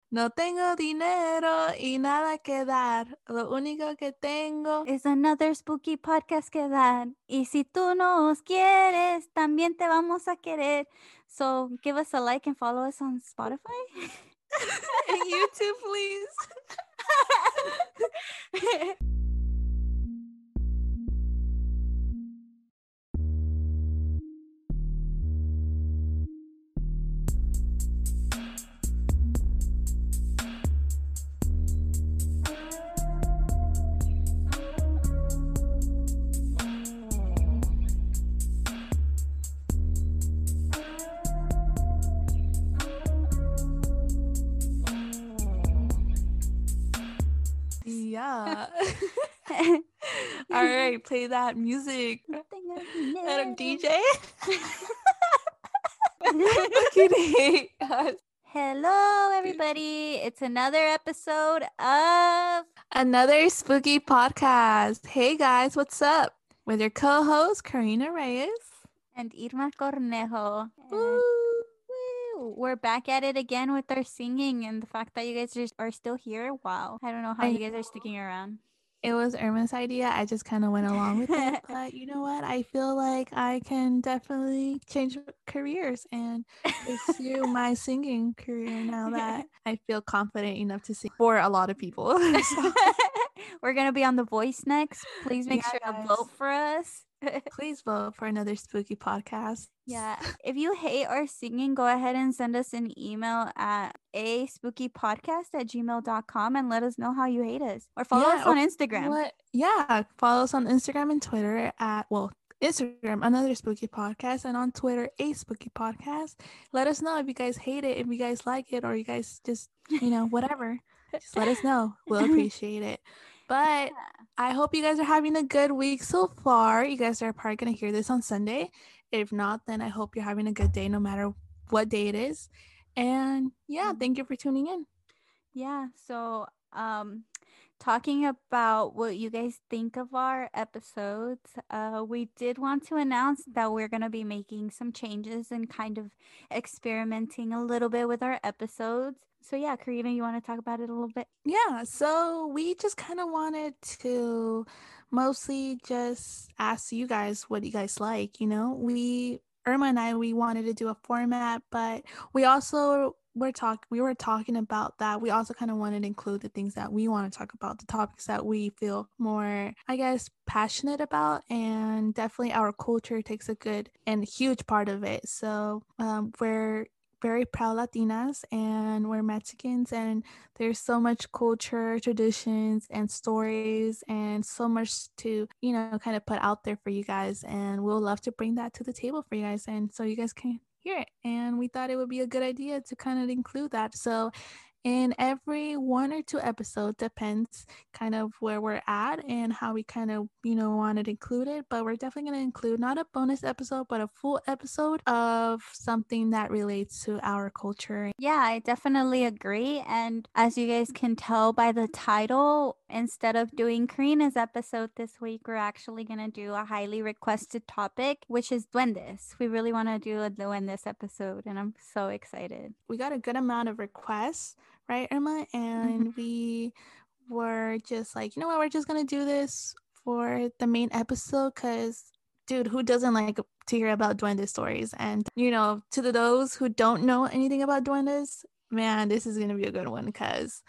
No tengo dinero y nada que dar. Lo único que tengo. Es another spooky podcast que dar. Y si tú nos quieres, también te vamos a querer. So give us a like and follow us on Spotify. And YouTube, please. Yeah. All right, play that music. No tengo Let him dinero. DJ. Okay. Hello, everybody. It's another episode of Another spooky podcast. Hey guys, what's up? With your co-host Karina Reyes. and Irma Cornejo. Woo. Woo, we're back at it again with our singing, and the fact that you guys are still here. Wow. I don't know how you guys are sticking around. It was Irma's idea. I just kind of went along with it. But you know what? I feel like I can definitely change careers and pursue my singing career now that I feel confident enough to sing for a lot of people. So, We're going to be on The Voice next. Please make Yeah, sure to guys. vote for us. Please vote for another spooky podcast. Yeah. If you hate our singing, go ahead and send us an email at aspookypodcast@gmail.com and let us know how you hate us. Or follow us on Instagram. What? Yeah, follow us on Instagram and Twitter at, well, Instagram, Another Spooky Podcast, and on Twitter, A Spooky Podcast. Let us know if you guys hate it, if you guys like it, or you guys just, whatever. Just let us know. We'll appreciate it. But I hope you guys are having a good week so far. You guys are probably going to hear this on Sunday. If not, then I hope you're having a good day no matter what day it is. And yeah, thank you for tuning in. Yeah, so talking about what you guys think of our episodes, we did want to announce that we're going to be making some changes and kind of experimenting a little bit with our episodes. So yeah, Karina, you want to talk about it a little bit? Yeah, so we just kind of wanted to mostly just ask you guys what you guys like, Irma and I, we wanted to do a format, but we also we were talking about that. We also kind of wanted to include the things that we want to talk about, the topics that we feel more, I guess, passionate about, and definitely our culture takes a good and huge part of it. So we're very proud Latinas and we're Mexicans, and there's so much culture, traditions, and stories, and so much to, kind of put out there for you guys. And we'll love to bring that to the table for you guys, and so you guys can hear it. And we thought it would be a good idea to kind of include that. So in every one or two episodes, depends kind of where we're at and how we kind of wanted to include it, but we're definitely going to include not a bonus episode but a full episode of something that relates to our culture. Yeah, I definitely agree. And as you guys can tell by the title, instead of doing Karina's episode this week, we're actually going to do a highly requested topic, which is duendes. We really want to do a duendes episode, and I'm so excited. We got a good amount of requests, right, Irma? And we were just like, you know what, we're just going to do this for the main episode because, dude, who doesn't like to hear about duende stories? And, to those who don't know anything about duendes, man, this is going to be a good one because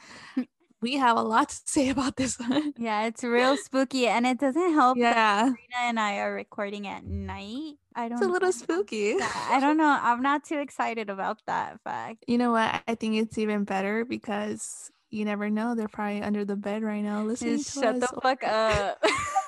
we have a lot to say about this one. Yeah, it's real spooky, and it doesn't help that Yeah. Karina and I are recording at night. It's a little spooky. Yeah, I don't know. I'm not too excited about that fact. You know what? I think it's even better because you never know. They're probably under the bed right now listening Just to shut us. the fuck up.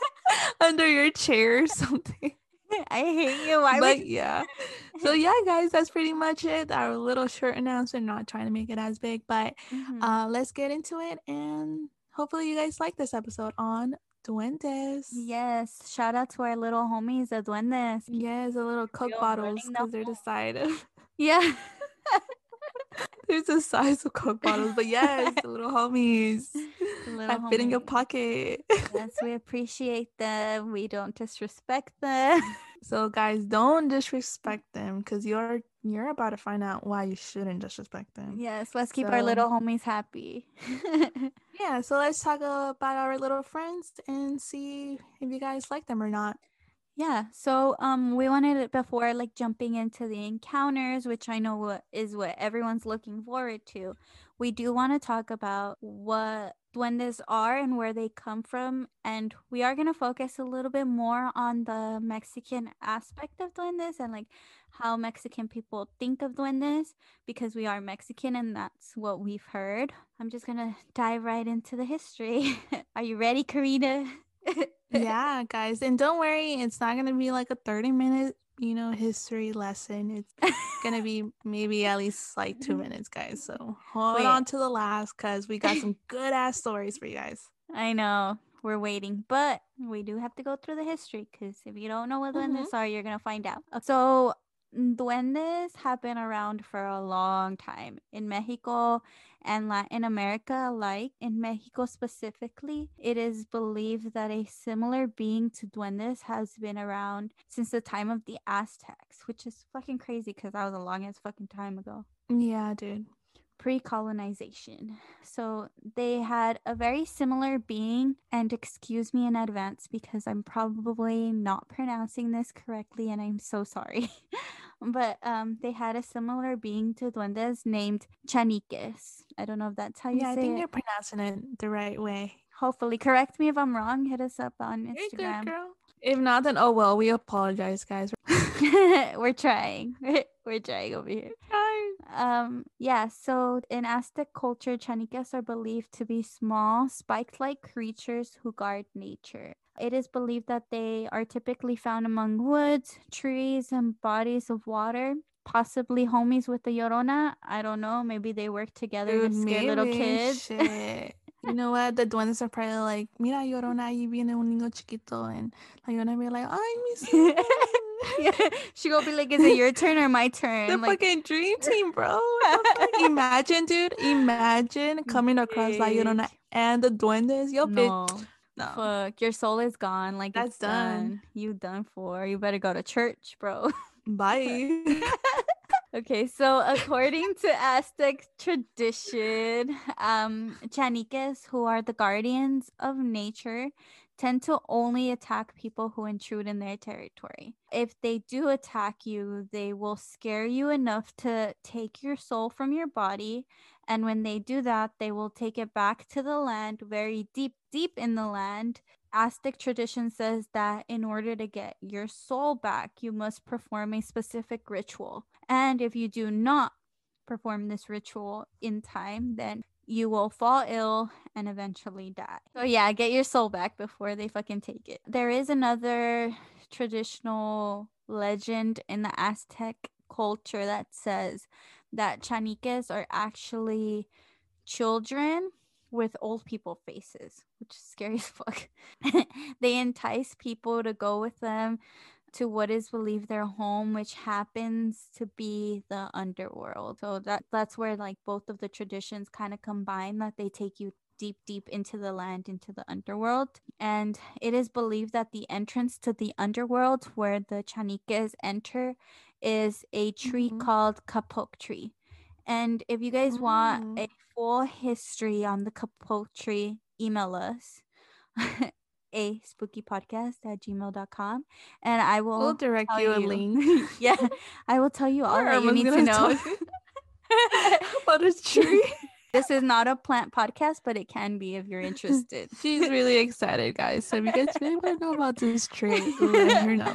Under your chair or something. I hate you. Why But would yeah. So yeah, guys, that's pretty much it. Our little short announcement, not trying to make it as big, but let's get into it, and hopefully you guys like this episode on duendes. Yes, shout out to our little homies, the duendes. Yes, the little Coke bottles because they're the size of Yeah. there's the size of Coke bottles, but yes, the little homies that fit in your homies. pocket. Yes, we appreciate them. We don't disrespect them. So guys, don't disrespect them because you're about to find out why you shouldn't disrespect them. Yes, let's keep our So little homies happy. yeah, so let's talk about our little friends and see if you guys like them or not. Yeah, so we wanted it before like jumping into the encounters, which I know what everyone's looking forward to. We do want to talk about what duendes are and where they come from, and we are going to focus a little bit more on the Mexican aspect of duendes and like how Mexican people think of duendes because we are Mexican and that's what we've heard. I'm just going to dive right into the history. Are you ready, Karina? Yeah, guys, and don't worry, it's not gonna be like a 30-minute, history lesson. It's gonna be maybe at least like 2 minutes, guys. So hold Wait, on to the last because we got some good ass stories for you guys. I know we're waiting, but we do have to go through the history because if you don't know what Mm-hmm. duendes are, you're gonna find out. So, duendes have been around for a long time in Mexico and Latin America alike. In Mexico specifically, it is believed that a similar being to duendes has been around since the time of the Aztecs, which is fucking crazy because that was a long ass fucking time ago. Yeah, dude. Pre-colonization. So they had a very similar being, and excuse me in advance because I'm probably not pronouncing this correctly and I'm so sorry. But they had a similar being to duendes named Chaniques. I don't know if that's how you Yeah, I say think it. you're pronouncing it the right way. Hopefully, correct me if I'm wrong. Hit us up on You're good, Instagram. girl. If not, then oh well. We apologize, guys. We're trying. We're trying over here. Hi. Yeah, so in Aztec culture, Chaniques are believed to be small, spike-like creatures who guard nature. It is believed that they are typically found among woods, trees, and bodies of water. Possibly homies with the Llorona. I don't know. Maybe they work together to Dude, scare little maybe. kids. Shit. You know what? The duendes are probably like, mira, Llorona, ahí viene un niño chiquito. And la Llorona be like, ay, mi Yeah, son. she gonna be like, "Is it your turn or my The turn?" Like, fucking dream team, bro. What the fuck? Imagine, dude. Imagine coming across La Llorona bitch. and the duendes. Yo, bitch. No. No, Fuck, your soul is gone. Like it's that's done. done. You done for. You better go to church, bro. Bye. Okay, so according to Aztec tradition, Chaniques, who are the guardians of nature, tend to only attack people who intrude in their territory. If they do attack you, they will scare you enough to take your soul from your body. And when they do that, they will take it back to the land, very deep, deep in the land. Aztec tradition says that in order to get your soul back, you must perform a specific ritual. And if you do not perform this ritual in time, then you will fall ill and eventually die. So, yeah, get your soul back before they fucking take it. There is another traditional legend in the Aztec culture that says that Chaniques are actually children with old people faces, which is scary as fuck. They entice people to go with them to what is believed their home, which happens to be the underworld. So that's where like both of the traditions kind of combine, that they take you deep, deep into the land, into the underworld. And it is believed that the entrance to the underworld, where the Chaniques enter, is a tree Mhm. called Kapok tree. And if you guys want Mm. a full history on the Kapok tree, email us a spookypodcast@gmail.com and I We'll will direct tell you a you. link. Yeah, I will tell you all Or that you Irma's need to gonna tell know. you about a tree. This is not a plant podcast, but it can be if you're interested. She's really excited, guys. So if you guys really want to know about this tree, let her know.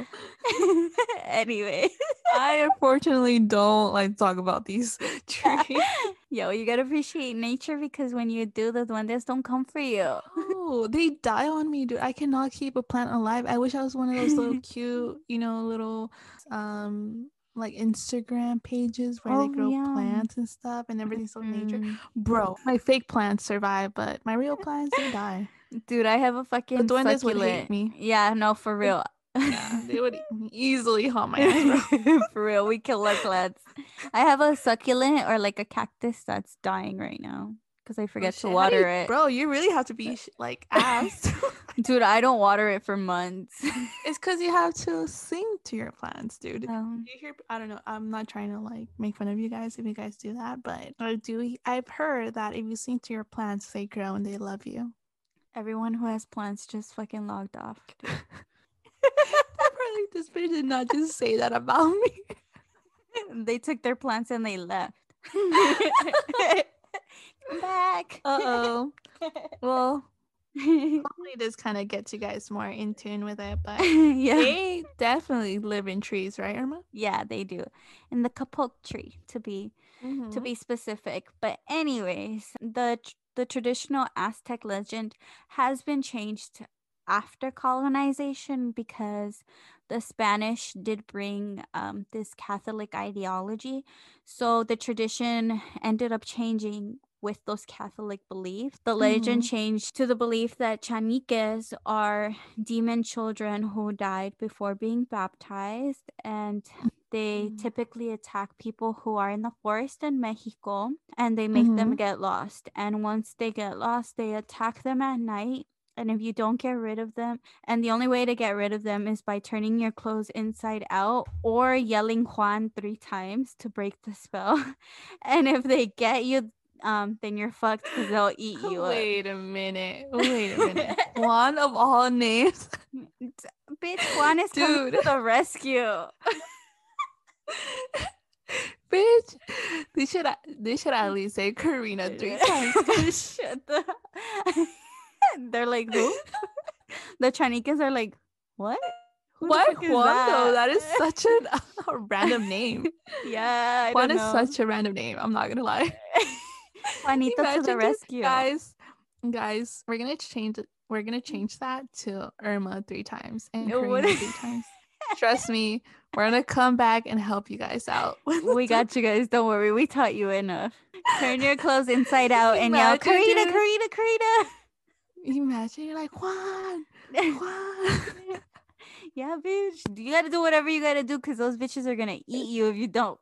Anyway. I unfortunately don't like talk about these trees. Yo, you gotta appreciate nature because when you do, the duendes don't come for you. Oh, they die on me, dude. I cannot keep a plant alive. I wish I was one of those little cute, little like Instagram pages where they Oh, grow yeah. plants and stuff and everything's so nature. Mm. Bro, my fake plants survive, but my real plants, they die. Dude, I have a The fucking duendes would hate succulent. me. Yeah, no, for real. Yeah, they would easily haunt my ass, bro. For real, we kill our plants. I have a succulent or like a cactus that's dying right now. because I forget to shit. How do water you, it. bro? You really have to be like asked. Dude, I don't water it for months. It's because you have to sing to your plants, dude. Um, You hear? I don't know. I'm not trying to like make fun of you guys if you guys do that, but I've heard that if you sing to your plants, they grow and they love you. Everyone who has plants just fucking logged off. Probably this bitch did not just say that about me. They took their plants and they left. Come back. Uh-oh. Well, hopefully this kind of gets you guys more in tune with it, but Yeah. they definitely live in trees, right, Irma? Yeah, they do. In the kapok tree to be specific. But anyways, the traditional Aztec legend has been changed after colonization because the Spanish did bring this Catholic ideology. So the tradition ended up changing with those Catholic beliefs. The legend changed to the belief that chaniques are demon children who died before being baptized, and they typically attack people who are in the forest in Mexico, and they make them get lost. And once they get lost, they attack them at night. And if you don't get rid of them, and the only way to get rid of them is by turning your clothes inside out or yelling Juan 3 times to break the spell. And if they get you, then you're fucked because they'll eat you up. Wait a minute. One of all names. Bitch, Juan is coming to the rescue. Bitch, they should at least say Karina 3 times. Shut the. They're like, who? The Chaniques are like, what? Why Juan though? That is such a random name. Yeah, Juan is such a random name. I'm not gonna lie. Juanito to the rescue, guys. We're gonna change it. We're gonna change that to Irma 3 times and Karina 3 times. Trust me, we're gonna come back and help you guys out. We got you guys. Don't worry. We taught you enough. Turn your clothes inside out and yell, Karina, Karina, Karina. Imagine you're like, Juan. Yeah, bitch. You gotta do whatever you gotta do because those bitches are gonna eat you if you don't.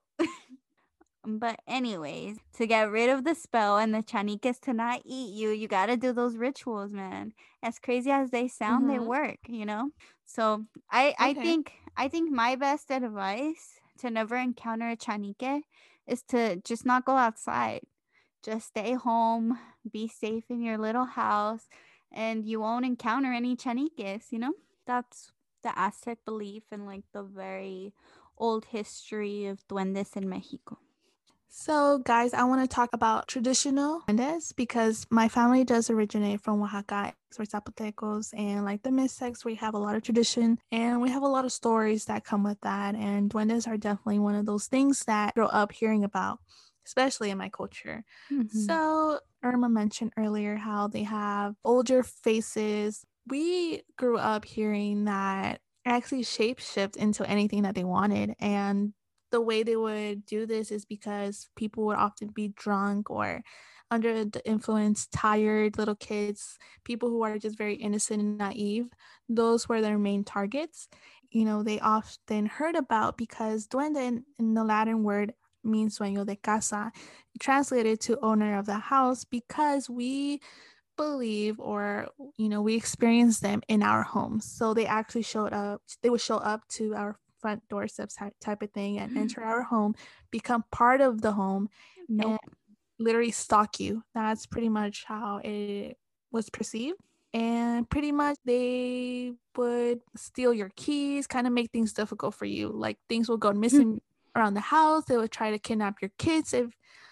But anyways, to get rid of the spell and the chaniques to not eat you, you gotta do those rituals, man. As crazy as they sound, they work, you know? So I think my best advice to never encounter a chanique is to just not go outside. Just stay home, be safe in your little house, and you won't encounter any chaniques, you know? That's the Aztec belief and like the very old history of duendes in Mexico. So, guys, I want to talk about traditional duendes because my family does originate from Oaxaca. We're Zapotecos, and like the Mixtecs, we have a lot of tradition and we have a lot of stories that come with that. And duendes are definitely one of those things that I grow up hearing about, especially in my culture. So, Irma mentioned earlier how they have older faces. We grew up hearing that actually shapeshift into anything that they wanted, and the way they would do this is because people would often be drunk or under the influence, tired little kids, people who are just very innocent and naive. Those were their main targets. You know, they often heard about because duende in the Latin word means dueño de casa, translated to owner of the house, because we believe, or you know, we experience them in our homes. So they actually would show up to our front doorsteps type of thing and enter our home, become part of the home, and literally stalk you. That's pretty much how it was perceived. And pretty much they would steal your keys, kind of make things difficult for you. Like things will go missing around the house. They would try to kidnap your kids if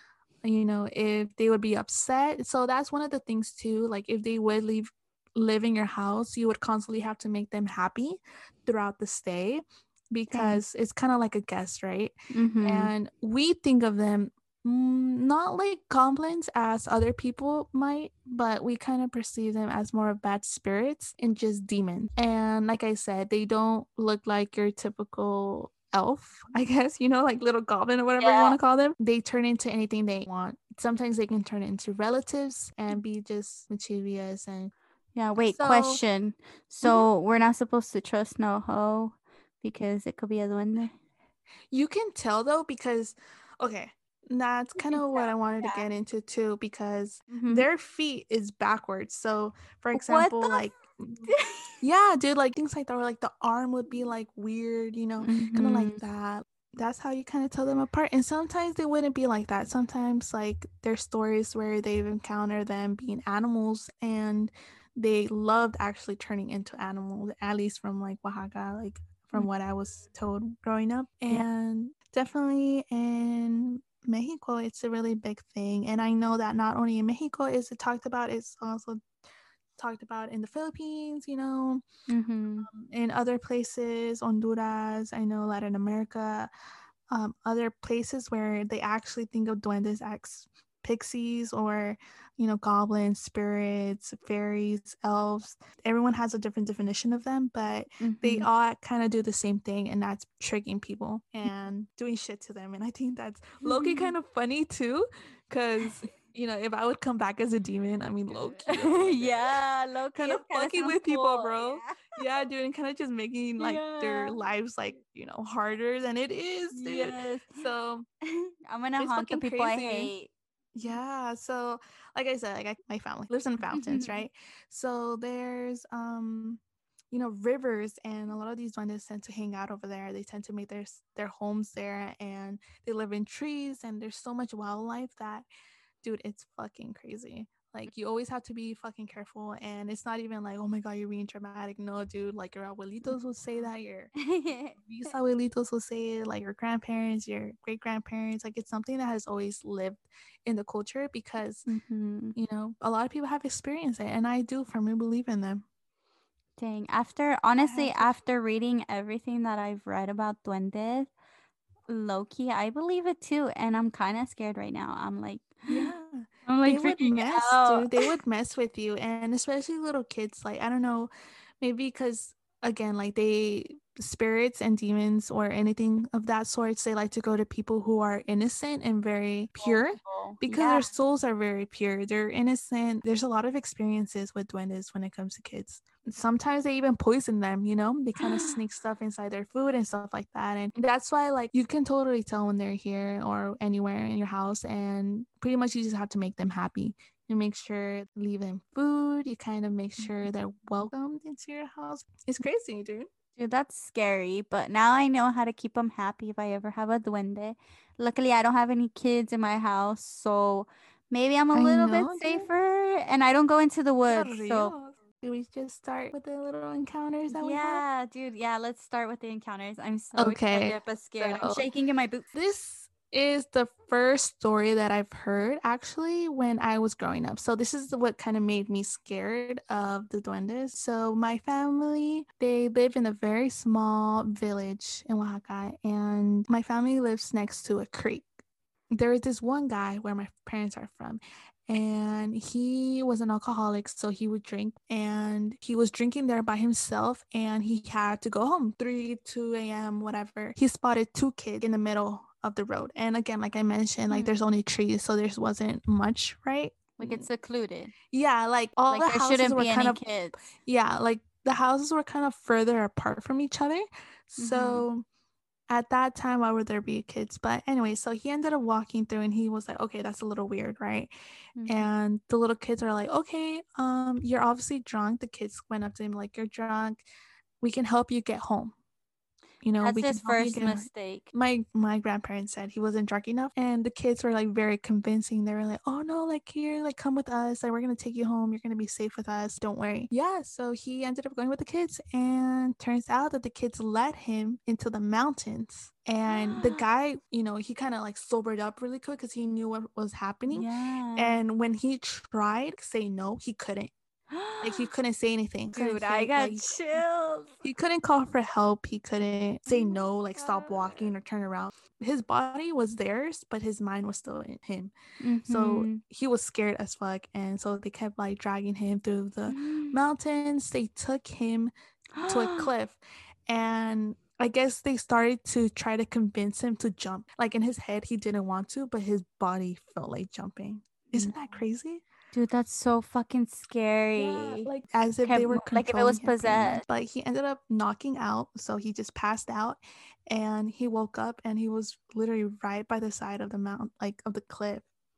they would be upset. So that's one of the things too. Like if they would live in your house, you would constantly have to make them happy throughout the stay, because it's kind of like a guest, right? And we think of them not like goblins as other people might, but we kind of perceive them as more of bad spirits and just demons. And like I said, they don't look like your typical elf, I guess, like little goblin or whatever you want to call them. They turn into anything they want. Sometimes they can turn into relatives and be just mischievous. And question. So we're not supposed to trust no hoe because it could be a duende? You can tell though, because okay, That's You kind can of what I tell. wanted to get into too, because Hmm. their feet is backwards. So, for What example, like, the? yeah, dude, like things like that, or like the arm would be like weird, kind of Hmm. like that. That's how you kind of tell them apart. And sometimes they wouldn't be like that. Sometimes, like, there's stories where they've encountered them being animals and they loved actually turning into animals, at least from like Oaxaca, like from what I was told growing up. Yeah. And definitely in Mexico, it's a really big thing. And I know that not only in Mexico is it talked about, it's also talked about in the Philippines, Hmm. in other places, Honduras, I know Latin America, other places where they actually think of duendes as pixies or, goblins, spirits, fairies, elves. Everyone has a different definition of them, but they Hmm. all kind of do the same thing, and that's tricking people and doing shit to them. And I think that's low-key kind of funny too, because if I would come back as a demon, I mean, low key, oh my god, Yeah, Loki, kind of it kind of fucking sounds with people, cool. bro. Yeah, dude, and kind of just making like their Yeah. lives like harder than it is, dude. Yes. So I'm gonna it's haunt the fucking people I crazy. hate. Yeah. So like I said, like my family lives in fountains, right? So there's rivers, and a lot of these duendes tend to hang out over there. They tend to make their homes there, and they live in trees, and there's so much wildlife that, dude, it's fucking crazy. Like, you always have to be fucking careful, and it's not even like, oh my god, you're being dramatic. No, dude, like your abuelitos will say that, your these abuelitos will say it, like your grandparents, your great grandparents. Like, it's something that has always lived in the culture because Hmm. a lot of people have experienced it, and I do firmly believe in them. Dang. After reading everything that I've read about duendes, Loki, I believe it too, and I'm kind of scared right now. Yeah. I'm They like would freaking mess, out. dude. They would mess with you. And especially little kids. Like, I don't know, maybe because, again, like spirits and demons or anything of that sort, they like to go to people who are innocent and very pure Vulnerable. because Yeah. their souls are very pure. They're innocent. There's a lot of experiences with duendes when it comes to kids. Sometimes they even poison them, they kind of sneak stuff inside their food and stuff like that. And that's why, like, you can totally tell when they're here or anywhere in your house, and pretty much you just have to make them happy. You make sure leave them food. You kind of make sure they're welcomed into your house. It's crazy, dude. Dude, that's scary, but now I know how to keep them happy if I ever have a duende. Luckily, I don't have any kids in my house, so maybe I'm a I little bit know, dude. safer and I don't go into the For woods. So, real. Do we just start with the little encounters that we have? yeah, dude, yeah, let's start with the encounters. I'm so Okay. excited but scared. I'm So shaking in my boots. this is the first story that I've heard actually when I was growing up. So this is what kind of made me scared of the duendes. So my family, they live in a very small village in Oaxaca, and my family lives next to a creek. There is this one guy where my parents are from, and he was an alcoholic, so he would drink, and he was drinking there by himself, and he had to go home 2 a.m., whatever. He spotted two kids in the middle of the road, and again, like I mentioned, like there's only trees, so there wasn't much, right? Like it's secluded. Yeah, like all Like the there houses shouldn't were be kind any of, kids. yeah, like the houses were kind of further apart from each other. Mm-hmm. So at that time, why would there be kids? But anyway, so he ended up walking through, and he was like, okay, that's a little weird, right? Mm-hmm. And the little kids are like, okay, you're obviously drunk. The kids went up to him like, you're drunk. We can help you get home. That's We can his help you first get. mistake. My grandparents said he wasn't drunk enough, and the kids were like very convincing. They were like, oh no, like here, like come with us, like we're gonna take you home, you're gonna be safe with us, don't worry. Yeah, so he ended up going with the kids, and turns out that the kids led him into the mountains. And the guy, he kind of like sobered up really quick because he knew what was happening. Yeah. And when he tried to say no, he couldn't. Like, he couldn't say anything, couldn't Dude, I say, got like, chills. he couldn't call for help. He couldn't Oh say my no, like stop god. walking or turn around. His body was theirs, but his mind was still in him. So Mm-hmm. he was scared as fuck. And so they kept like dragging him through the mountains. They took him to a cliff. And I guess they started to try to convince him to jump. Like, in his head, he didn't want to, but his body felt like jumping. Isn't that crazy? Dude, that's so fucking Yeah, scary. like as if they were Like if it controlling was him pretty much. possessed. But he ended up knocking out, so he just passed out and he woke up and he was literally right by the side of the mount, like of the cliff.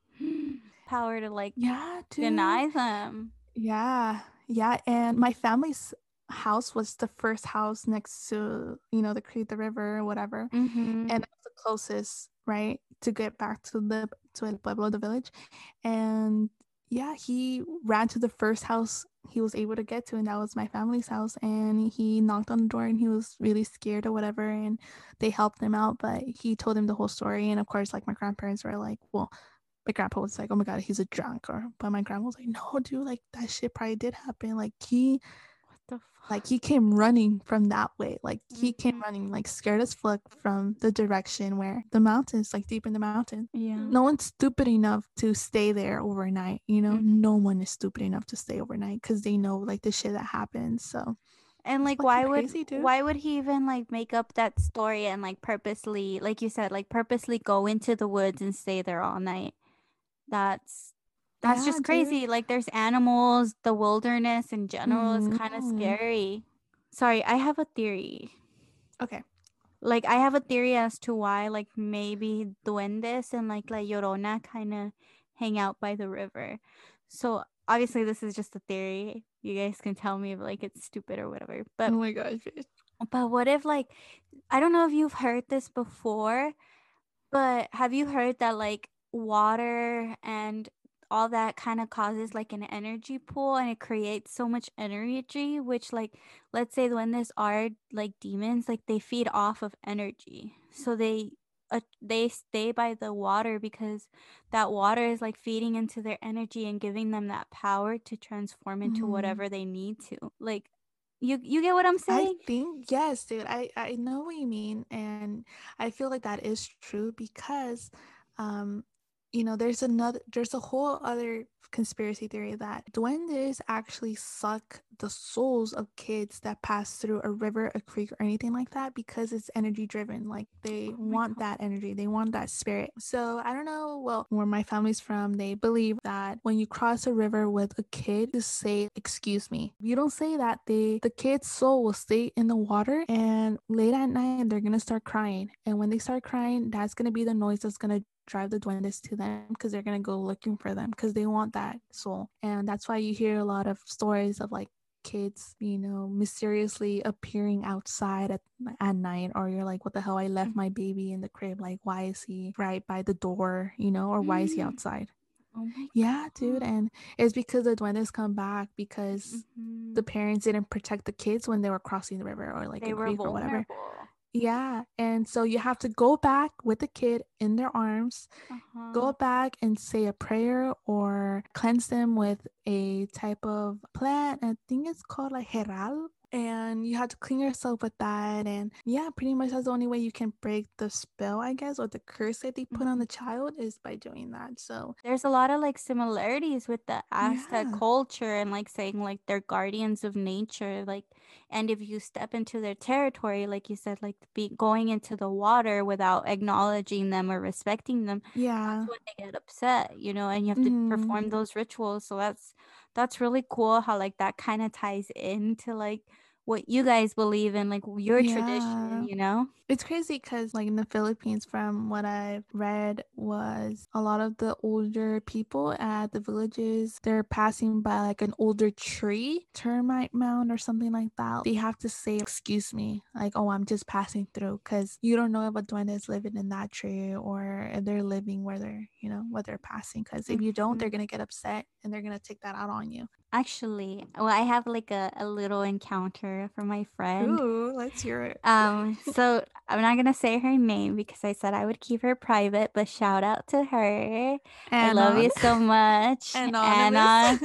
Power to like Yeah, dude. deny them. Yeah. Yeah, and my family's house was the first house next to, the creek, the river, or whatever. Mm-hmm. And that's the closest, right, to get back to El Pueblo, the village. And yeah, he ran to the first house he was able to get to, and that was my family's house. And he knocked on the door, and he was really scared or whatever, and they helped him out. But he told him the whole story, and of course, like my grandparents were like, well, my grandpa was like, "Oh my god, he's a drunk," or but my grandma was like, "No, dude, like that shit probably did happen. What the fuck? He came running from that way. Like he came Mm-hmm. running, like scared as fuck from the direction where the mountains, like deep in the mountain. Yeah. No one's stupid enough to stay there overnight. Mm-hmm. No one is stupid enough to stay overnight because they know like the shit that happens. So And it's like fucking crazy, dude. why would he even like make up that story and like purposely, like you said, like purposely go into the woods and stay there all night? That's that's Yeah, just dude. crazy. Like there's animals, the wilderness in general is kind of Mm-hmm. scary. Sorry, I have a theory. Okay. Like I have a theory as to why like maybe duendes and like La Llorona kind of hang out by the river. So obviously this is just a theory. You guys can tell me if like it's stupid or whatever. Oh my gosh. But what if like I don't know if you've heard this before, but have you heard that like water and all that kind of causes like an energy pool and it creates so much energy, which like let's say when this are like demons, like they feed off of energy. So they stay by the water because that water is like feeding into their energy and giving them that power to transform into Mm-hmm. whatever they need to. Like you get what I'm I saying? think yes, dude. I know what you mean, and I feel like that is true because, um, there's a whole other conspiracy theory that duendes actually suck the souls of kids that pass through a river, a creek, or anything like that because it's energy driven. Like they Oh my want god. that energy, they want that spirit. So I don't know. Well, where my family's from, they believe that when you cross a river with a kid, you say "excuse me." If you don't say that, the kid's soul will stay in the water, and late at night they're gonna start crying. And when they start crying, that's gonna be the noise that's gonna drive the duendes to them because they're gonna go looking for them because they want that soul. And that's why you hear a lot of stories of like kids, mysteriously appearing outside at night, or you're like, what the hell? I left my baby in the crib. Like, why is he right by the door, or why is he outside? Oh my Yeah, dude. god. And it's because the duendes come back because Hmm. the parents didn't protect the kids when they were crossing the river or like They a were creek or whatever. vulnerable. Yeah. And so you have to go back with the kid in their arms, Uh-huh. go back and say a prayer or cleanse them with a type of plant. I think it's called like heral. And you have to clean yourself with that. And yeah, pretty much that's the only way you can break the spell, I guess, or the curse that they put on Mhm. the child is by doing that. So There's a lot of like similarities with the Aztec yeah. culture and like saying like they're guardians of nature, like, and if you step into their territory, like you said, like be going into the water without acknowledging them or respecting them, that's Yeah. when they get upset, and you have to Mm-hmm. perform those rituals. So that's really cool how like that kind of ties into like what you guys believe in, like your tradition, Yeah. It's crazy because, like, in the Philippines, from what I've read, was a lot of the older people at the villages, they're passing by like an older tree, termite mound, or something like that. They have to say, "Excuse me," like, "Oh, I'm just passing through," because you don't know if a duende is living in that tree or if they're living where they're passing. Because if you don't, they're Mhm. gonna get upset and they're gonna take that out on you. Actually, well, I have like a little encounter from my friend. Ooh, let's hear it. So I'm not gonna say her name because I said I would keep her private, but shout out to her. I love Anon. you so much. Anonymous. Anna,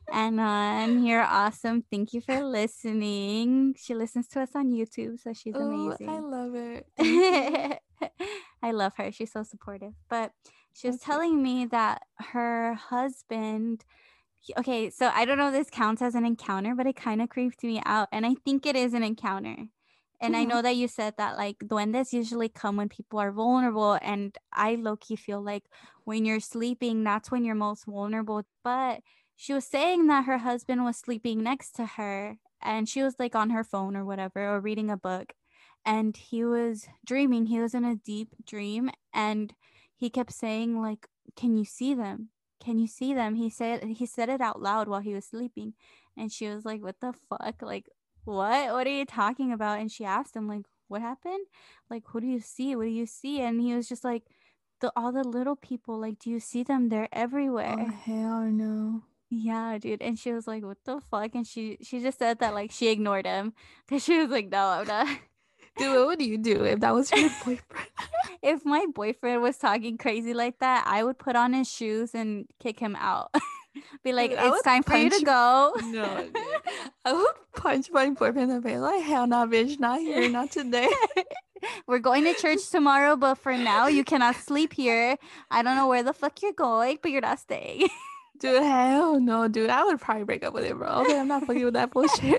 Anon, you're awesome. Thank you for listening. She listens to us on YouTube, so she's Oh, I amazing. love it. Thank you. I love her. She's so supportive. But she was Okay. telling me that her husband okay, so I don't know if this counts as an encounter, but it kind of creeped me out. And I think it is an encounter. And I Mm-hmm. know that you said that like duendes usually come when people are vulnerable. And I low key feel like when you're sleeping, that's when you're most vulnerable. But she was saying that her husband was sleeping next to her and she was like on her phone or whatever or reading a book, and he was dreaming. He was in a deep dream, and he kept saying like, can you see them, can you see them? He said it out loud while he was sleeping, and she was like, what the fuck, like what are you talking about? And she asked him like, what happened, like who do you see, what do you see? And he was just like, all the little people, like, do you see them? They're Oh, everywhere. hell no. Yeah, dude. And she was like, what the fuck? And she just said that like she ignored him because she was like, no, I'm not. Dude, what would you do if that was your boyfriend? If my boyfriend was talking crazy like that, I would put on his shoes and kick him out. Be like, Dude, I it's would time for you to punch. go. No, dude. I would punch my boyfriend in the face. Like, hell no, bitch. Not here. Not today. We're going to church tomorrow, but for now, you cannot sleep here. I don't know where the fuck you're going, but you're not staying. Dude, hell no, dude. I would probably break up with him, bro. Okay, I'm not fucking with that bullshit.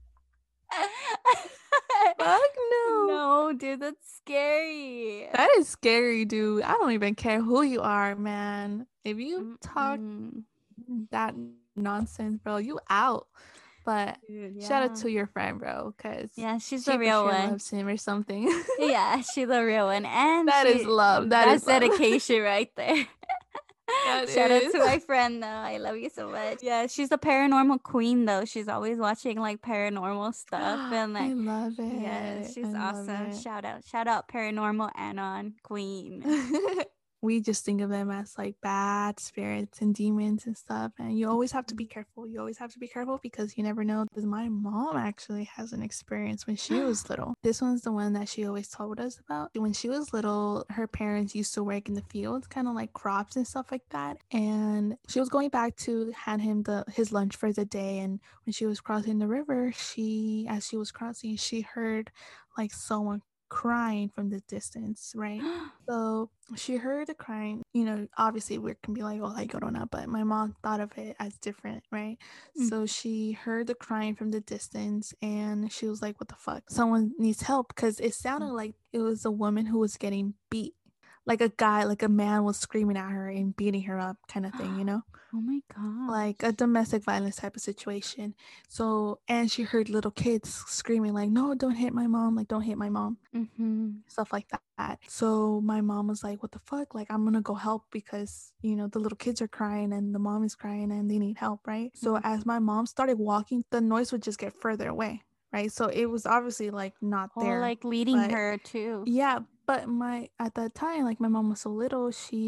Fuck no. No, dude, that's scary. That is scary, dude. I don't even care who you are, man. If you talk Mm-mm. that nonsense, bro, you out. But Dude, shout out yeah. to your friend, bro, because Yeah, she's the she for real sure one. loves him or something. Yeah, she's the real one. And That is love. That that's is love. dedication right there. That Shout out is. to my friend though. I love you so much. Yeah, she's a paranormal queen though. She's always watching like paranormal stuff and I like, love yeah, it. I she's love awesome. it. Shout out paranormal Anon queen. We just think of them as like bad spirits and demons and stuff. And you always have to be careful. You always have to be careful because you never know. Because my mom actually has an experience when she was little. This one's the one that she always told us about. When she was little, her parents used to work in the fields, kind of like crops and stuff like that. And she was going back to hand him his lunch for the day. And when she was crossing the river, as she was crossing, she heard like someone crying from the distance, right? So she heard the crying. Obviously we can be like, oh, like Corona, but my mom thought of it as different, right? So she heard the crying from the distance and she was like, what the fuck? Someone needs help, because it sounded like it was a woman who was getting beat. Like a man was screaming at her and beating her up, kind of thing, Oh my god. like a domestic violence type of situation. So, and she heard little kids screaming like, no, don't hit my mom, like don't hit my mom, stuff like that. So my mom was like, what the fuck, like I'm gonna go help because the little kids are crying and the mom is crying and they need help, right? So as my mom started walking, the noise would just get further away, right? So it was obviously like not there, like leading but her too. yeah, but at that time, like my mom was so little,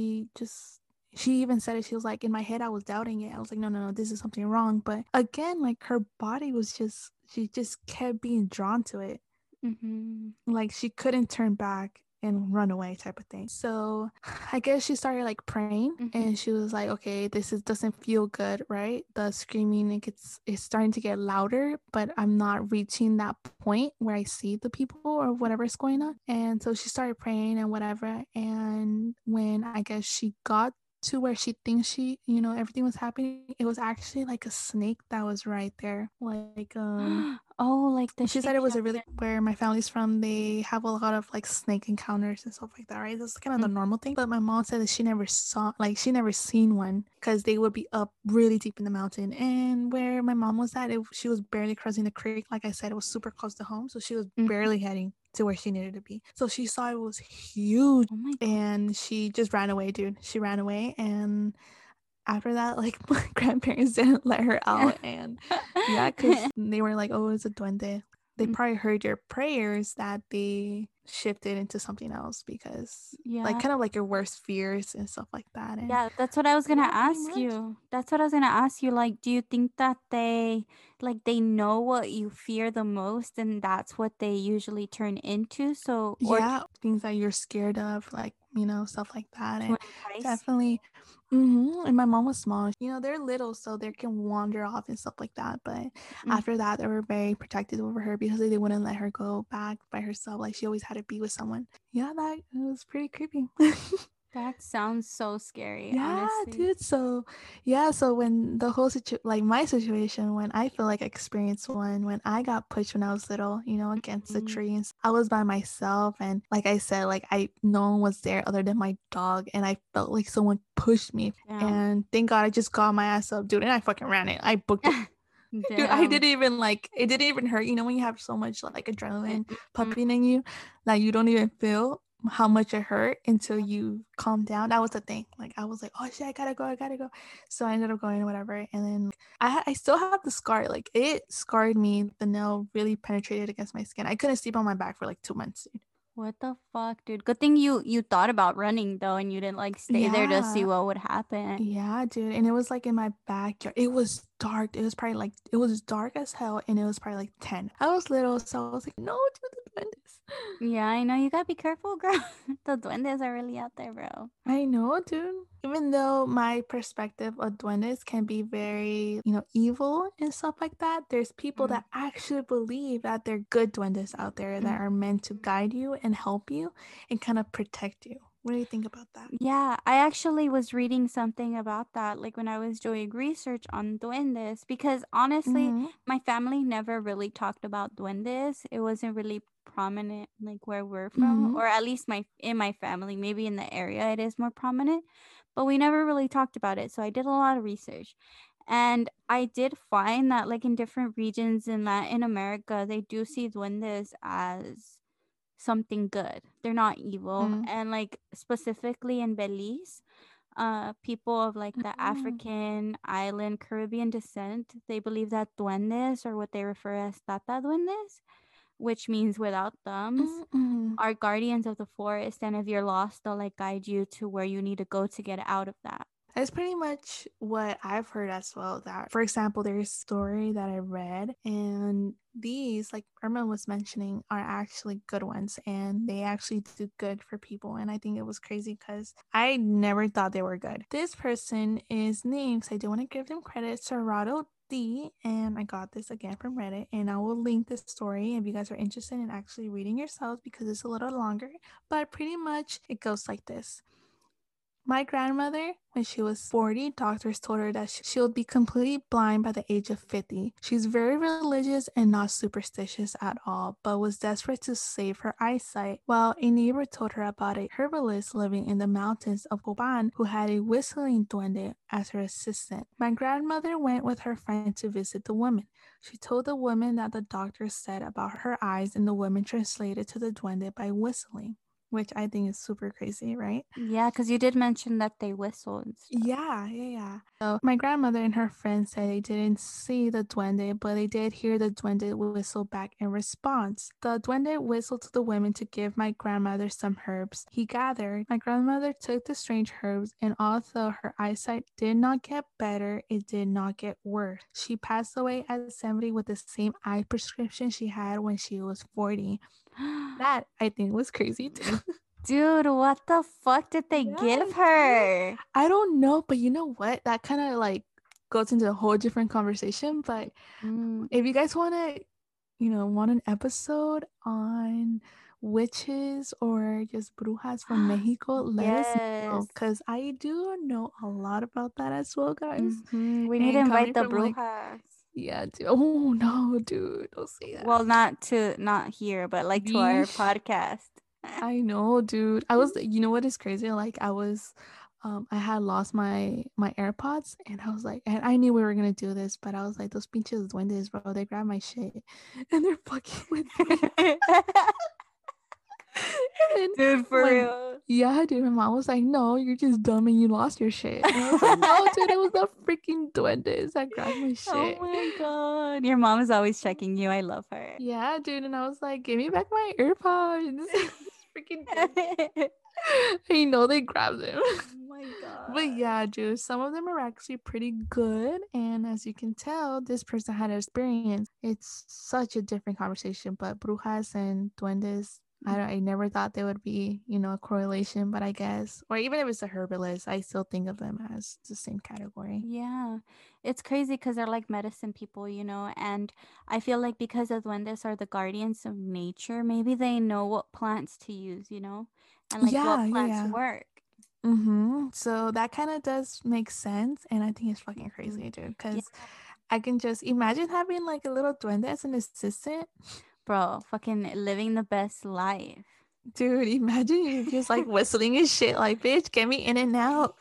she even said it. She was like, in my head, I was doubting it. I was like, no, no, no, this is something wrong. But again, like her body she just kept being drawn to it. Like she couldn't turn back and run away type of thing. So I guess she started like praying and she was like, okay, doesn't feel good, right? The screaming, it's starting to get louder, but I'm not reaching that point where I see the people or whatever's going on. And so she started praying and whatever. And when I guess she got to where she thinks everything was happening, it was actually like a snake that was right there. Like Oh, like the she said it was a really, where my family's from, they have a lot of like snake encounters and stuff like that, right? That's kind of the normal thing. But my mom said that she never seen one because they would be up really deep in the mountain. And where my mom was at, she was barely crossing the creek. Like I said, it was super close to home, so she was barely heading to where she needed to be. So she saw it was huge. Oh my god. And she just ran away, dude. She ran away, and after that, like my grandparents didn't let her out. And yeah, because they were like, oh, it's a duende. They probably heard your prayers that they shifted into something else, because like kind of like your worst fears and stuff like that. And yeah, that's what I was gonna yeah, pretty ask much. you. That's what I was gonna ask you. Like, do you think that they know what you fear the most and that's what they usually turn into? So, or Yeah, things that you're scared of, like stuff like that. to And entice? definitely and my mom was small, they're little, so they can wander off and stuff like that. But after that, they were very protective over her because they wouldn't let her go back by herself. Like she always had to be with someone. Yeah, that it was pretty creepy. That sounds so scary, Yeah, honestly. dude. So, yeah. So when the whole like my situation, when I feel like I experienced one, when I got pushed when I was little, against the Mm, trees, I was by myself, and like I said, like no one was there other than my dog, and I felt like someone pushed me, damn. and thank God I just got my ass up, dude, and I fucking ran it. I booked it. Dude, I Damn. didn't even like it didn't even hurt. When you have so much like adrenaline Mhm. pumping in you that you don't even feel how much it hurt until you calm down. That was the thing. Like I was like, oh shit, I gotta go. So I ended up going whatever. And then I still have the scar. Like it scarred me. The nail really penetrated against my skin. I couldn't sleep on my back for like 2 months, dude. What the fuck, dude? Good thing you thought about running though, and you didn't like stay there to see Yeah. what would happen. Yeah, dude. And it was like in my backyard. It was dark. It was probably like it was dark as hell and it was probably like 10. I was little, so I was like, no, dude, the duendes. Yeah, I know. You gotta be careful, girl. The duendes are really out there, bro. I know, dude. Even though my perspective of duendes can be very, evil and stuff like that, there's people Mm. that actually believe that they're good duendes out there that are meant to guide you and help you and kind of protect you. What do you think about that? Yeah, I actually was reading something about that, like when I was doing research on duendes, because honestly, Mm-hmm. my family never really talked about duendes. It wasn't really prominent, like where we're from, Mm-hmm. or at least in my family, maybe in the area it is more prominent, but we never really talked about it. So I did a lot of research, and I did find that, like in different regions in Latin America, they do see duendes as something good. They're not evil. And like specifically in Belize, people of like the Mm-hmm. African island Caribbean descent, they believe that duendes, or what they refer as tata duendes, which means without thumbs, Mm-hmm. are guardians of the forest, and if you're lost, they'll like guide you to where you need to go to get out of that. That's pretty much what I've heard as well. That, for example, there's a story that I read, and these, like Irma was mentioning, are actually good ones, and they actually do good for people. And I think it was crazy because I never thought they were good. This person is named, so I do want to give them credit, Serato D, and I got this again from Reddit, and I will link this story if you guys are interested in actually reading yourselves because it's a little longer. But pretty much it goes like this. My grandmother, when she was 40, doctors told her that she would be completely blind by the age of 50. She's very religious and not superstitious at all, but was desperate to save her eyesight. While a neighbor told her about a herbalist living in the mountains of Coban who had a whistling duende as her assistant. My grandmother went with her friend to visit the woman. She told the woman that the doctor said about her eyes, and the woman translated to the duende by whistling, which I think is super crazy, right? Yeah, because you did mention that they whistle and stuff. Yeah, yeah, yeah. So my grandmother and her friends said they didn't see the duende, but they did hear the duende whistle back in response. The duende whistled to the women to give my grandmother some herbs he gathered. My grandmother took the strange herbs, and although her eyesight did not get better, it did not get worse. She passed away at 70 with the same eye prescription she had when she was 40. That I think was crazy too. Dude, what the fuck did they Yeah, give dude. her? I don't know, but you know what? That kind of like goes into a whole different conversation. But Mm. if you guys want to, want an episode on witches or just brujas from Mexico, let us Yes. know because I do know a lot about that as well, guys. We need to And invite coming the from like, brujas. yeah, dude. Oh no, dude, don't say that. Well, not here, but like to our Yeesh. podcast. I know, dude. I was, you know what is crazy? Like I had lost my AirPods, and I was like, and I knew we were gonna do this, but I was like, those pinches duendes, bro, they grabbed my shit, and they're fucking with me. And Dude, for my real. yeah, dude, my mom was like, no, you're just dumb and you lost your shit, and I was like, no, dude, it was the freaking duendes that grabbed my Oh shit. my god. Your mom is always checking you. I love her. Yeah, dude, and I was like, give me back my AirPods. Freaking duendes. I know they grabbed them. Oh my But god. yeah, dude, some of them are actually pretty good. And as you can tell, this person had experience. It's such a different conversation. But brujas and duendes, I never thought there would be, a correlation, but I guess, or even if it's a herbalist, I still think of them as the same category. Yeah, it's crazy because they're like medicine people, and I feel like because the duendes are the guardians of nature, maybe they know what plants to use, and like what Yeah, yeah, plants yeah. work. So that kind of does make sense, and I think it's fucking Mhm. crazy, dude. Yeah, Because I can just imagine having like a little duende as an assistant. bro, fucking living the best life. Dude, imagine you just like whistling and shit, like, bitch, get me in and out.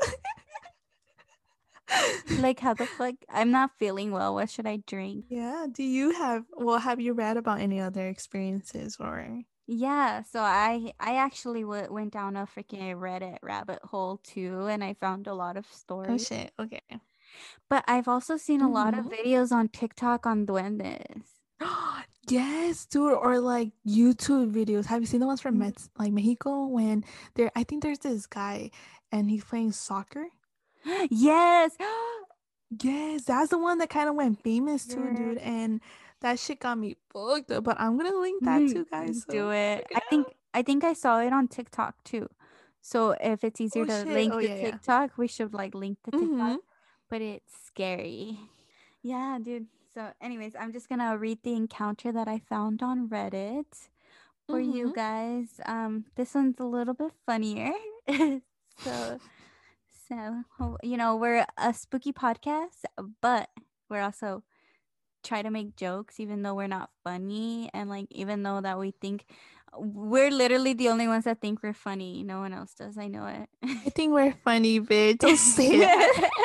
Like, how the fuck? I'm not feeling well. What should I drink? Yeah. Do you have, well, have you read about any other experiences or? Yeah, so I actually went down a freaking Reddit rabbit hole too, and I found a lot of Oh stories. shit. Okay. But I've also seen a lot of Mm-hmm. videos on TikTok on duendes. Yes, dude, or like YouTube videos. Have you seen the ones from like Mexico when there? I think there's this guy and he's playing soccer. Yes. Yes, that's the one that kind of went famous too, Yeah. dude. And that shit got me booked up. But I'm gonna link that too, guys. Do So it. check it out. I think I saw it on TikTok too. So if it's easier Oh to shit. link Oh the yeah, yeah. TikTok, we should like link the Mm-hmm. TikTok, but it's scary. Yeah, dude. So anyways, I'm just gonna read the encounter that I found on Reddit for you Mm-hmm. guys. This one's a little bit funnier. so you know, we're a spooky podcast, but we're also try to make jokes even though we're not funny, and like even though that we think we're literally the only ones that think we're funny. No one else does. I know I think we're funny, bitch. Don't say that. it.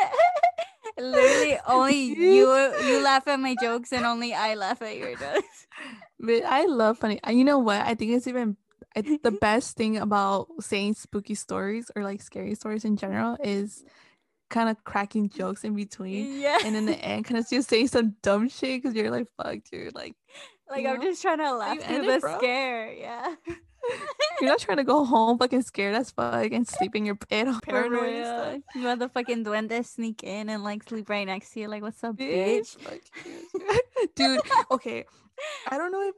Literally only Bitch. you laugh at my jokes and only I laugh at your jokes. But I love funny. You know what? I think it's even the best thing about saying spooky stories or like scary stories in general is kind of cracking jokes in between, Yeah. and in the end, kind of just saying some dumb shit because you're like, "Fuck, dude!" Like, Like I'm just trying to how you laugh through end it, the bro? scare. Yeah. You're not trying to go home fucking scared as fuck and sleep in your bed all For paranoid and stuff. real. Motherfucking duendes sneak in and like sleep right next to you. Like, what's up, Bitch, bitch? fuck you, dude. Okay, I don't know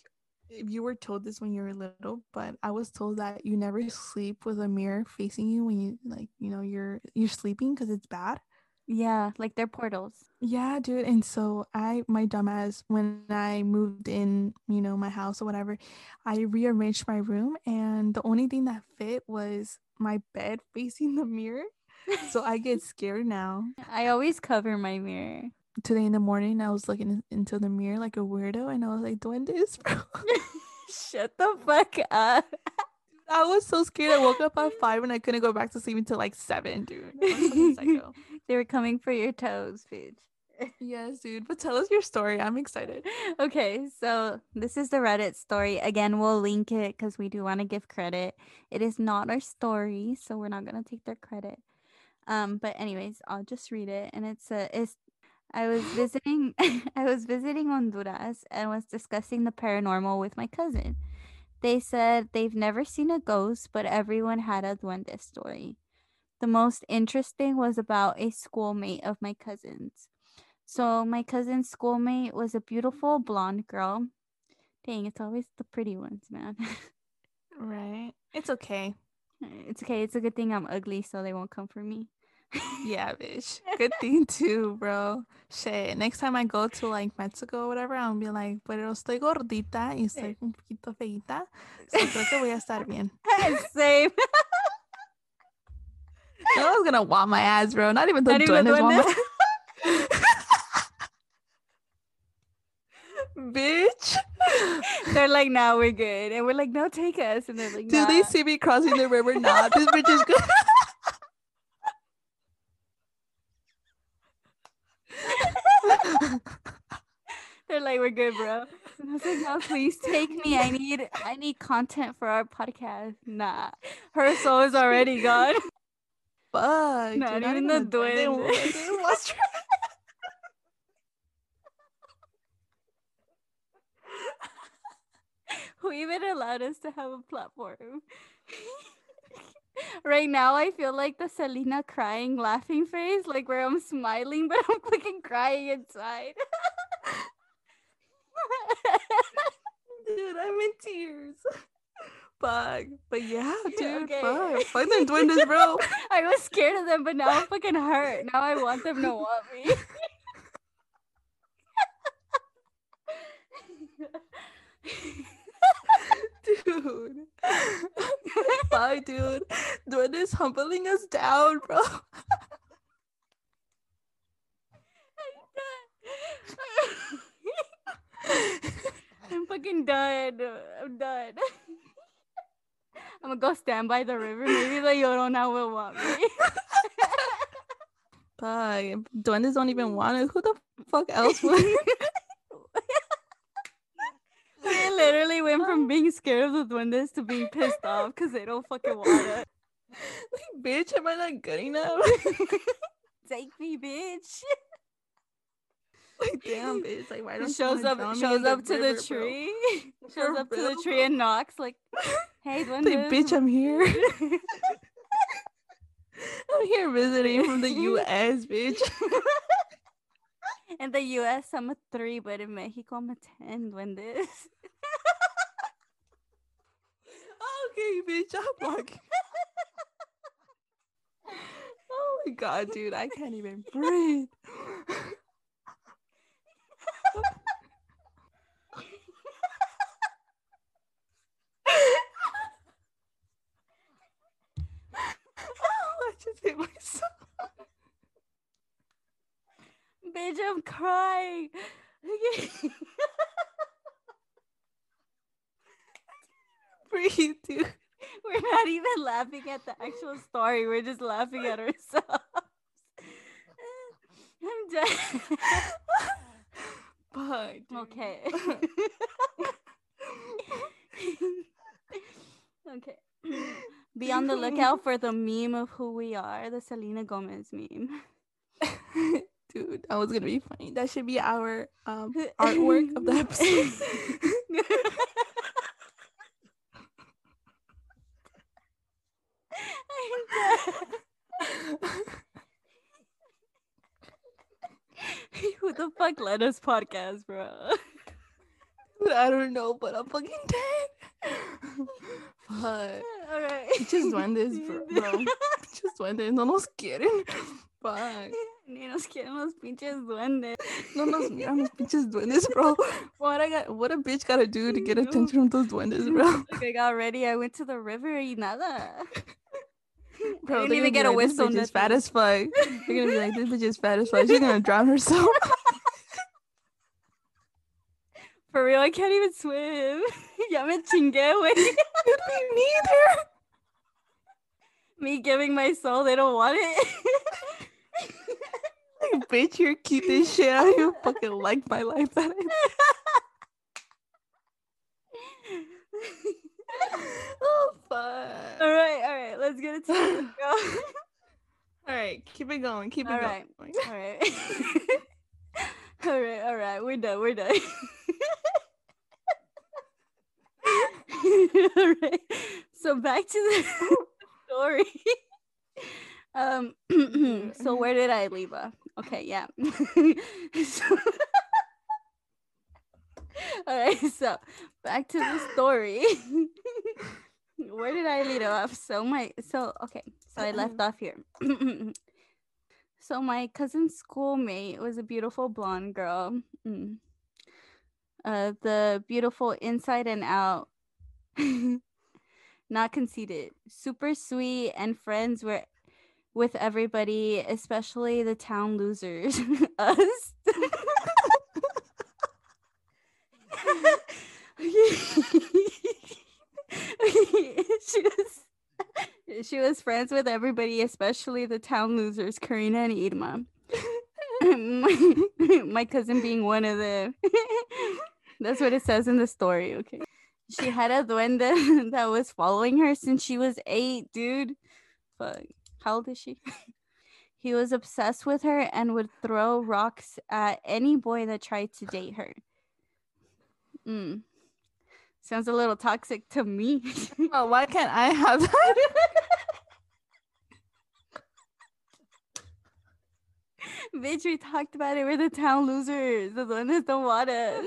if you were told this when you were little, but I was told that you never sleep with a mirror facing you when you like, you're sleeping because it's bad. Yeah, like they're portals. Yeah, dude. And so my dumbass, when I moved in, my house or whatever, I rearranged my room, and the only thing that fit was my bed facing the mirror. So I get scared now. I always cover my mirror. Today in the morning, I was looking into the mirror like a weirdo, and I was like, "Duendes, bro." Shut the fuck up. I was so scared. I woke up at 5 and I couldn't go back to sleep until like 7, dude. I was fucking psycho. They were coming for your toes, bitch. Yes, dude. But tell us your story. I'm excited. Okay, so this is the Reddit story. Again, we'll link it because we do want to give credit. It is not our story, so we're not gonna take their credit. But anyways, I'll just read it. And it's I was visiting I was visiting Honduras and was discussing the paranormal with my cousin. They said they've never seen a ghost, but everyone had a duende story. The most interesting was about a schoolmate of my cousin's. So my cousin's schoolmate was a beautiful blonde girl. Dang, it's always the pretty ones, man. Right. It's okay. It's okay. It's a good thing I'm ugly, so they won't come for me. Yeah, bitch. Good thing too, bro. Shit. Next time I go to like Mexico or whatever, I'll be like, pero estoy gordita y estoy un poquito feita. So creo que voy a estar bien. Same. No one's gonna want my ass, bro. Not even the Not even the duendes want duendes. my bitch. They're like, nah, we're good. And we're like, no, take us. And they're like, Do nah. they see me crossing the river? Nah, this bitch is good. They're like, we're good, bro. And I was like, no, please take me. I need content for our podcast. Nah. Her soul is already gone. Fuck, Not dude. Not even even the the duende duendes. wants to. Who even allowed us to have a platform? Right now, I feel like the Selena crying, laughing face, like where I'm smiling, but I'm fucking crying inside. Dude, I'm in tears. Fuck. But yeah, dude, Okay. fuck. Fuck them duendes, bro. I was scared of them, but now I'm fucking hurt. Now I want them to want me. Dude. Fuck. Bye, dude. Duende's humbling us down, bro. I'm fucking done. I'm done. I'm gonna go stand by the river. Maybe the Llorona will want me. Bye. Duendes don't even want it. Who the fuck else would? We literally went from being scared of the duendes to being pissed off because they don't fucking want it. Like, bitch, am I not good enough? Take me, bitch. Like, damn, bitch. Like, why don't shows you up to the tree. Shows up to the tree and knocks like, "Hey, duendes." Like, bitch, I'm here. I'm here visiting from the U.S., bitch. In the U.S., I'm a 3, but in Mexico, I'm a 10. Duendes. Okay, bitch, I'm like. Oh my god, dude, I can't even breathe. I just hit myself. Bitch, I'm crying. Breathe, dude. We're not even laughing at the actual story. We're just laughing at ourselves. I'm done. Bye, dude. Okay. Okay. Be on the lookout for the meme of who we are, the Selena Gomez meme. Dude, that was gonna be funny. That should be our artwork of the episode. Who the fuck led us podcast, bro? Dude, I don't know, but I'm fucking dead. But alright. Pinches duendes, bro. Pinches duendes, no nos quieren. Fuck. Ni nos quieren los pinches duendes. No nos miran los pinches duendes, bro. What a bitch gotta do to get attention from those duendes, bro? Like, I got ready. I went to the river y nada. Bro, I didn't even get a whistle. This bitch is fat as fuck. They're gonna be like, this bitch is fat as fuck. She's gonna drown herself. For real, I can't even swim. Ya me chingué, güey. Me neither. Me giving my soul, they don't want it. Like, bitch, you're cute as shit. I don't even fucking like my life that I Oh, fuck. All right. Let's get it to it. All right, keep it going. Keep it All going. All right. We're done. All right. So back to the story. So where did I leave off? Okay, yeah. All right, so back to the story. Where did I leave off? So I left off here. So my cousin's schoolmate was a beautiful blonde girl. The beautiful inside and out. Not conceited, super sweet, and friends with everybody, especially the town losers. Us. She was friends with everybody, especially the town losers, Karina and Irma. My cousin being one of them. That's what it says in the story. Okay. She had a duende that was following her since she was 8, dude. Fuck. How old is she? He was obsessed with her and would throw rocks at any boy that tried to date her. Sounds a little toxic to me. Oh, why can't I have that? Bitch, we talked about it. We're the town losers. The one that don't want us.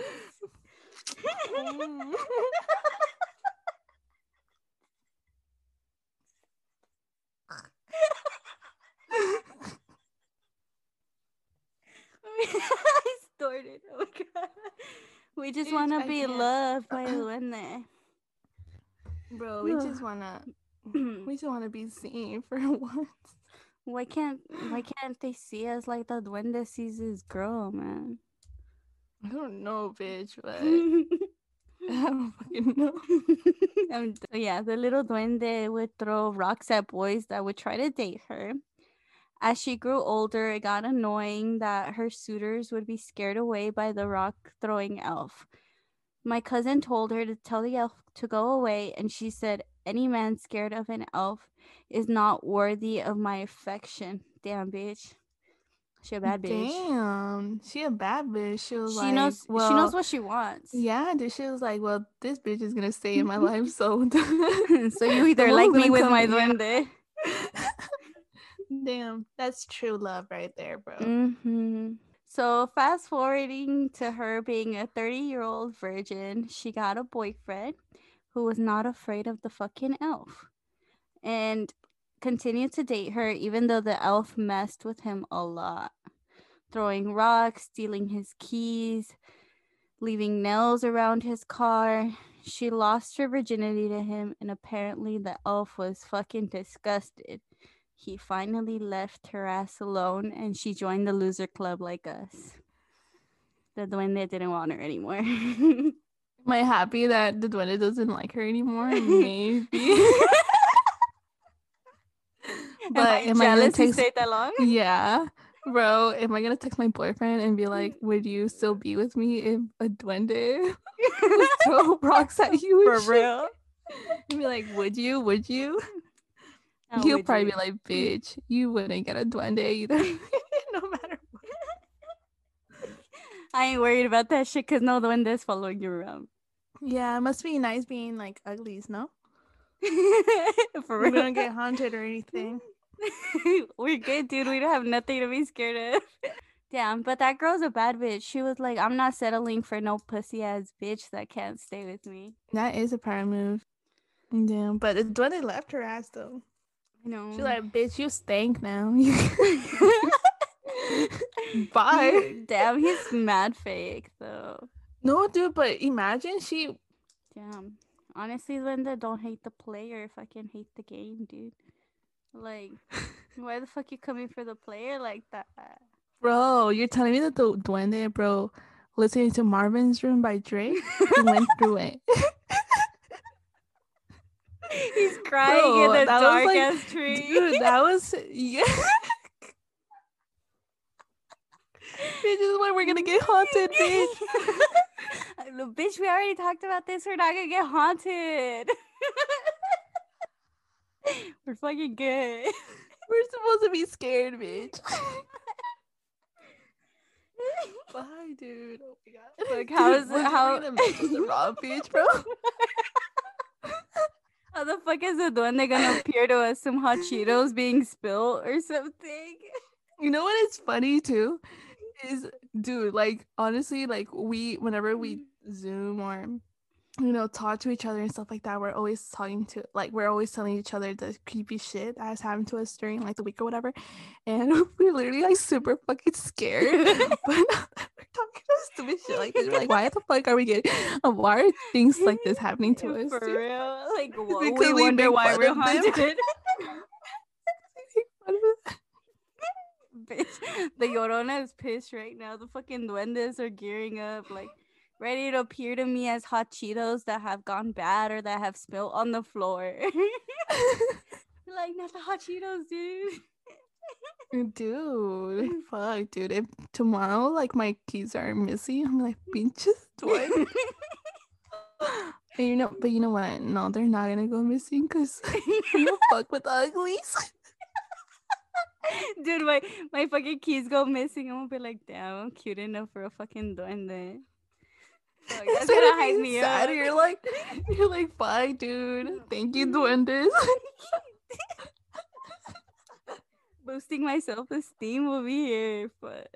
I snorted. Oh my god. We just want to be loved by a duende. Bro, we just want to We just want to be seen for once. Why can't they see us like the duende sees his girl, man? I don't know, bitch, but I don't fucking know. Yeah, the little duende would throw rocks at boys that would try to date her. As she grew older, it got annoying that her suitors would be scared away by the rock throwing elf. My cousin told her to tell the elf to go away, and she said, "Any man scared of an elf is not worthy of my affection." Damn, bitch. She a bad bitch. Damn, she a bad bitch. She was She like, knows well, what she wants. yeah, dude. She was like, well, this bitch is gonna stay in my life, so So you either the like one's me gonna with come, my yeah. duende. Damn, that's true love right there, bro. Mm-hmm. So fast forwarding to her being a 30-year-old virgin, she got a boyfriend who was not afraid of the fucking elf and continued to date her even though the elf messed with him a lot, throwing rocks, stealing his keys, leaving nails around his car. She lost her virginity to him, and apparently the elf was fucking disgusted. He finally left her ass alone, and she joined the loser club like us. The duende didn't want her anymore. Am I happy that the duende doesn't like her anymore? Maybe. But am I gonna jealous he text? stayed that long? Yeah, bro. Am I gonna text my boyfriend and be like, "Would you still be with me if a duende would throw rocks at you For and shit?" real? And be like, "Would you? Would you?" Oh, He'll would probably you? be like, "Bitch, you wouldn't get a duende either, no matter what." I ain't worried about that shit because no duende's following you around. Yeah, it must be nice being like uglies, no? For We real. don't get haunted or anything. We're good, dude. We don't have nothing to be scared of. Damn, but that girl's a bad bitch. She was like, "I'm not settling for no pussy ass bitch that can't stay with me." That is a power move. Damn, but the duende left her ass though. I know. She's like, "Bitch, you stank now." Bye. Damn, he's mad fake though. No, dude, but imagine she. Damn. Honestly, Linda, don't hate the player if I can hate the game, dude. Like, why the fuck you coming for the player like that? Bro, you're telling me that the duende, bro, listening to Marvin's Room by Drake, he went through it. He's crying in the that was dark like, ass tree. dude, that was yeah. Bitch, this is why we're gonna get haunted, bitch. Bitch, we already talked about this. We're not gonna get haunted. We're fucking good. We're supposed to be scared, bitch. Bye, dude. Oh my god. Like, how dude, is we're gonna mess with the raw bitch, bro. How the fuck is the duende gonna appear to us? Some hot Cheetos being spilled or something? You know what is funny too? Is dude, like honestly, like whenever we Zoom or talk to each other and stuff like that, we're always telling each other the creepy shit that has happened to us during like the week or whatever, and we're literally like super fucking scared. But now that we're talking about stupid shit like this, we're like, why the fuck are we getting? Why are things like this happening to us? For dude? real? Like, Because we wonder make why fun we're of them. haunted. Make fun of them. Bitch, the Llorona is pissed right now. The fucking duendes are gearing up, like ready to appear to me as hot Cheetos that have gone bad or that have spilled on the floor. Like, not the hot Cheetos, dude. Dude, fuck, dude. If tomorrow like my keys are missing, I'm like, pinches duende. And but you know what? No, they're not gonna go missing because we don't fuck with uglies. Dude, my fucking keys go missing. I'm gonna be like, damn, I'm cute enough for a fucking duende. Like, that's Instead gonna of hype being me sad, up. you're like, bye, dude. Thank you, duendes. Boosting my self-esteem over here. Fuck.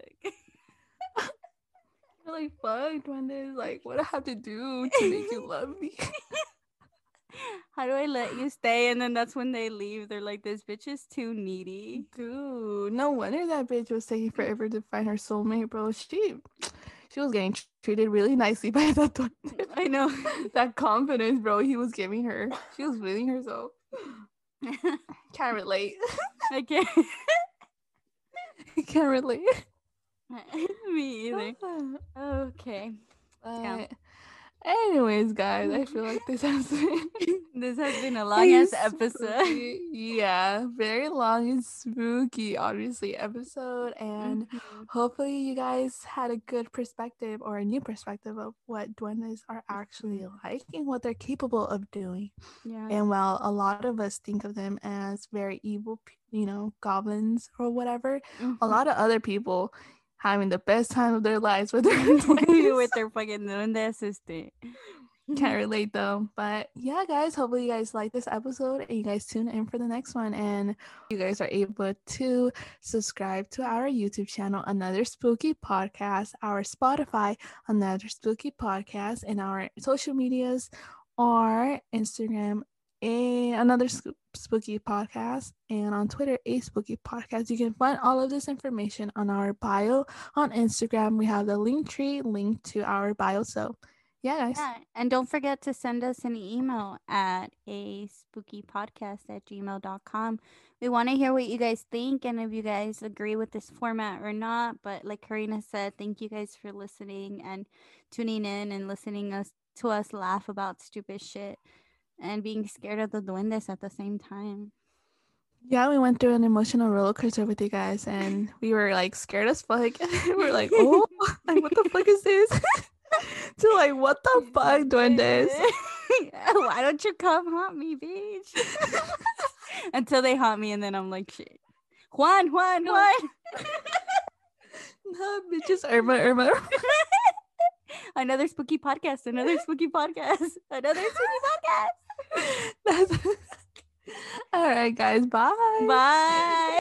You're like, fuck, duendes. Like, what I have to do to make you love me? How do I let you stay? And then that's when they leave. They're like, this bitch is too needy. Dude, no wonder that bitch was taking forever to find her soulmate, bro. She was getting treated really nicely by that duende. I know. That confidence, bro, he was giving her. She was feeling herself. Can't relate. I can't. Can't relate. Me either. Okay. Yeah. But anyways, guys, I feel like this has been This has been a long ass episode. Yeah, very long and spooky, obviously, episode. And hopefully, you guys had a good perspective or a new perspective of what duendes are actually like and what they're capable of doing. Yeah. And while a lot of us think of them as very evil, goblins or whatever, a lot of other people having the best time of their lives with their duendes. With their fucking duende assistant. Can't relate though. But yeah, guys, hopefully you guys like this episode and you guys tune in for the next one. And you guys are able to subscribe to our YouTube channel, Another Spooky Podcast, our Spotify, Another Spooky Podcast, and our social medias are Instagram, Another Spooky Podcast, and on Twitter, A Spooky Podcast. You can find all of this information on our bio on Instagram. We have the link tree linked to our bio. So yeah, guys. Yeah, and don't forget to send us an email at aspookypodcast@gmail.com. We want to hear what you guys think and if you guys agree with this format or not. But like Karina said, thank you guys for listening and tuning in and listening to us laugh about stupid shit and being scared of the duendes at the same time. Yeah, we went through an emotional roller coaster with you guys, and we were like scared as fuck. We're like, oh, like what the fuck is this? So like, what the fuck, duendes? Why don't you come haunt me, bitch? Until they haunt me, and then I'm like, shit. Juan. No, bitches, Irma. Another spooky podcast. All right, guys. Bye. Bye.